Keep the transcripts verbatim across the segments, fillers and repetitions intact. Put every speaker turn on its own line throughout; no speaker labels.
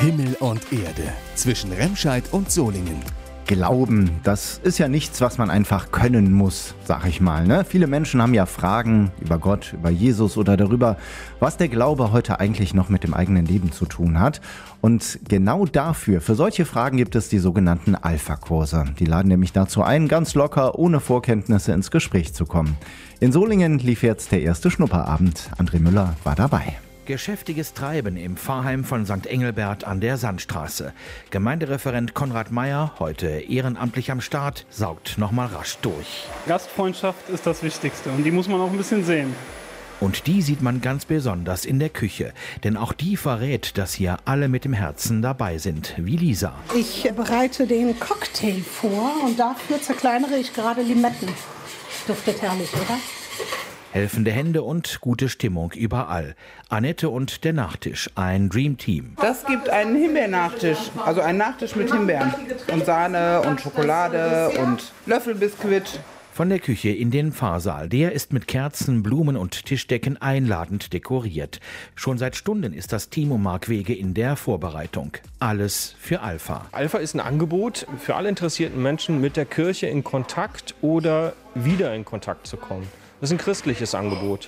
Himmel und Erde zwischen Remscheid und Solingen.
Glauben, das ist ja nichts, was man einfach können muss, sag ich mal. Ne? Viele Menschen haben ja Fragen über Gott, über Jesus oder darüber, was der Glaube heute eigentlich noch mit dem eigenen Leben zu tun hat. Und genau dafür, für solche Fragen gibt es die sogenannten Alpha-Kurse. Die laden nämlich dazu ein, ganz locker, ohne Vorkenntnisse ins Gespräch zu kommen. In Solingen lief jetzt der erste Schnupperabend. André Müller war dabei.
Geschäftiges Treiben im Pfarrheim von Sankt Engelbert an der Sandstraße. Gemeindereferent Konrad Meyer, heute ehrenamtlich am Start, saugt nochmal rasch durch.
Gastfreundschaft ist das Wichtigste und die muss man auch ein bisschen sehen.
Und die sieht man ganz besonders in der Küche. Denn auch die verrät, dass hier alle mit dem Herzen dabei sind, wie Lisa.
Ich bereite den Cocktail vor und dafür zerkleinere ich gerade Limetten. Duftet herrlich, oder?
Helfende Hände und gute Stimmung überall. Annette und der Nachtisch, ein Dreamteam.
Das gibt einen Himbeernachtisch, also einen Nachtisch mit Himbeeren und Sahne und Schokolade und Löffelbiskuit.
Von der Küche in den Pfarrsaal. Der ist mit Kerzen, Blumen und Tischdecken einladend dekoriert. Schon seit Stunden ist das Team um Markwege in der Vorbereitung. Alles für Alpha.
Alpha ist ein Angebot für alle interessierten Menschen, mit der Kirche in Kontakt oder wieder in Kontakt zu kommen. Das ist ein christliches Angebot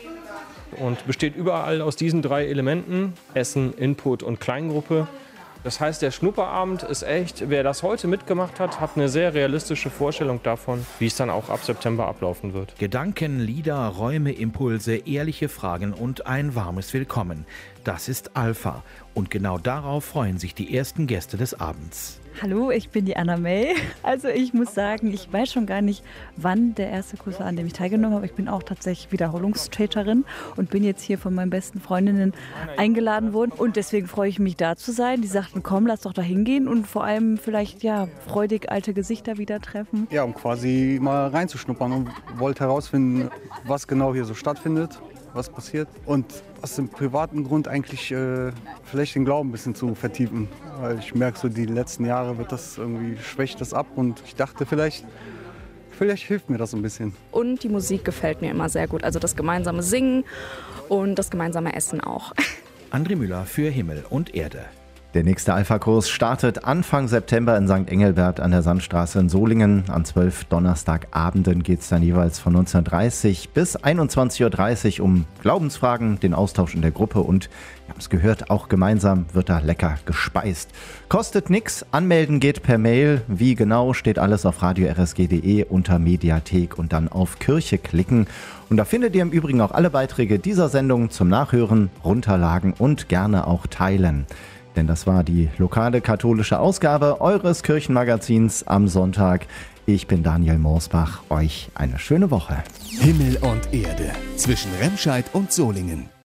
und besteht überall aus diesen drei Elementen: Essen, Input und Kleingruppe. Das heißt, der Schnupperabend ist echt, wer das heute mitgemacht hat, hat eine sehr realistische Vorstellung davon, wie es dann auch ab September ablaufen wird.
Gedanken, Lieder, Räume, Impulse, ehrliche Fragen und ein warmes Willkommen. Das ist Alpha und genau darauf freuen sich die ersten Gäste des Abends.
Hallo, ich bin die Anna May. Also ich muss sagen, ich weiß schon gar nicht, wann der erste Kurs war, an dem ich teilgenommen habe. Ich bin auch tatsächlich Wiederholungstäterin und bin jetzt hier von meinen besten Freundinnen eingeladen worden. Und deswegen freue ich mich, da zu sein. Die sagten, komm, lass doch da hingehen und vor allem vielleicht ja freudig alte Gesichter wieder treffen.
Ja, um quasi mal reinzuschnuppern und wollte herausfinden, was genau hier so stattfindet, was passiert und aus dem privaten Grund eigentlich äh, vielleicht den Glauben ein bisschen zu vertiefen. Weil ich merke, so die letzten Jahre wird das irgendwie, schwächt das ab und ich dachte, vielleicht, vielleicht hilft mir das ein bisschen.
Und die Musik gefällt mir immer sehr gut, also das gemeinsame Singen und das gemeinsame Essen auch.
André Müller für Himmel und Erde.
Der nächste Alpha-Kurs startet Anfang September in Sankt Engelbert an der Sandstraße in Solingen. An zwölf Donnerstagabenden geht es dann jeweils von neunzehn Uhr dreißig bis einundzwanzig Uhr dreißig um Glaubensfragen, den Austausch in der Gruppe und, wir haben es gehört, auch gemeinsam wird da lecker gespeist. Kostet nix, anmelden geht per Mail. Wie genau, steht alles auf radio r s g punkt d e unter Mediathek und dann auf Kirche klicken. Und da findet ihr im Übrigen auch alle Beiträge dieser Sendung zum Nachhören, runterladen und gerne auch teilen. Denn das war die lokale katholische Ausgabe eures Kirchenmagazins am Sonntag. Ich bin Daniel Morsbach. Euch eine schöne Woche.
Himmel und Erde zwischen Remscheid und Solingen.